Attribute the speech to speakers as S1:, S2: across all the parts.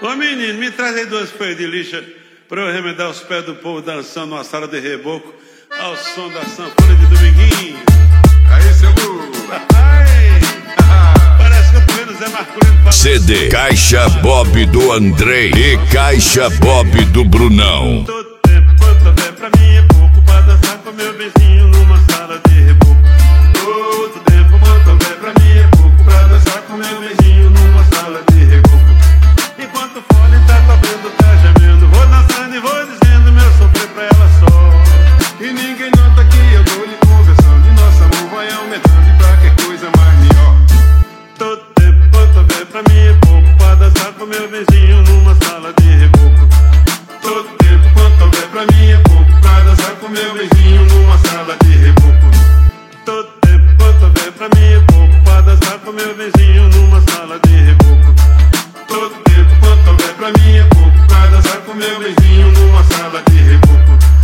S1: Ô menino, me traz aí 2 folhas de lixa pra eu remendar os pés do povo dançando numa sala de reboco ao som da sanfona de Dominguinho.
S2: Aí, seu Lu.
S1: Parece que eu tô vendo Zé Marcolino falando.
S3: CD Caixa Bob do Andrei e Caixa Bob do Brunão.
S1: Todo tempo quanto houver pra mim é pouco pra dançar com meu vizinho numa sala de reboco. Todo tempo quanto houver pra mim é pouco pra dançar com meu vizinho numa sala de reboco. Enquanto o fole tá tocando, tá gemendo, vou dançando e vou dizendo meu sofrer pra ela só.
S2: E ninguém nota que eu tô lhe conversando, e nosso amor vai aumentando e pra que coisa mais melhor.
S1: Todo tempo quanto houver pra mim é pouco pra dançar com meu vizinho numa sala de reboco.
S2: Todo tempo quanto houver pra mim é pouco pra dançar com meu vizinho numa sala de reboco.
S1: Todo tempo quanto houver pra mim é pouco pra dançar com meu vizinho numa sala de reboco.
S2: Todo tempo quanto houver pra mim é pouco pra dançar com meu vizinho numa sala de reboco.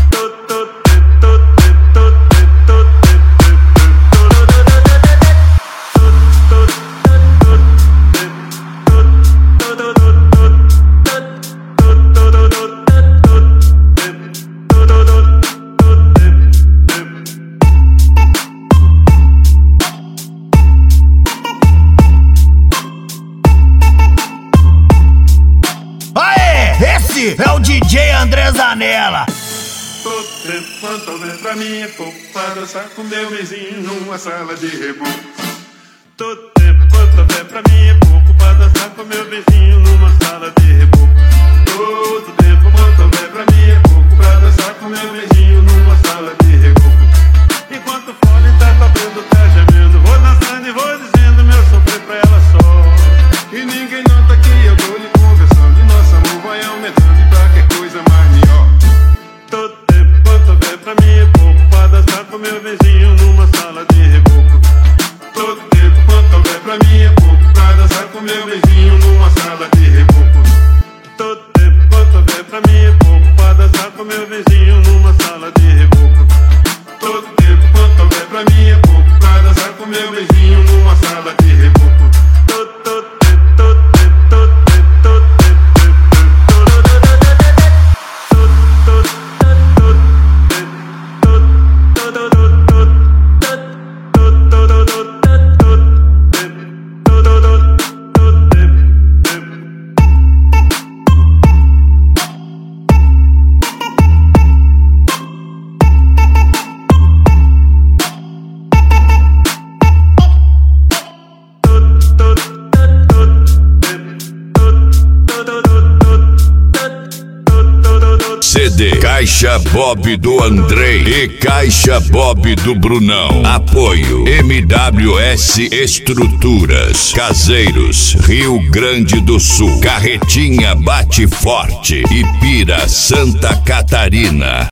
S4: É o DJ André Zanella.
S2: Todo tempo quanto houver pra mim é pouco pra dançar com meu vizinho numa sala de reboco.
S1: Todo tempo quanto houver pra mim é pouco pra dançar com meu vizinho numa sala de reboco.
S2: Todo tempo quanto houver pra mim é pouco pra dançar com meu vizinho numa sala de reboco.
S1: Enquanto o fole tá tocando, tá gemendo, vou dançando e vou dizendo meu sofrer pra ela só.
S2: E ninguém nota que eu tô lhe conversando, e nosso amor vai aumentando e pra que coisa mais melhor.
S1: Todo tempo quanto houver pra mim é pouco pra dançar com meu vizinho numa sala de reboco.
S2: Todo tempo quanto houver pra mim é pouco pra dançar com meu vizinho numa sala de reboco.
S1: Todo tempo quanto houver pra mim é pouco pra dançar com meu vizinho numa sala de reboco.
S2: Todo tempo quanto houver pra mim é pouco pra dançar com meu vizinho numa sala de reboco.
S3: CD Caixa Bob do Andrei e Caixa Bob do Brunão. Apoio MWS Estruturas, Caseiros, Rio Grande do Sul, Carretinha Bate Forte, Ipira, Santa Catarina.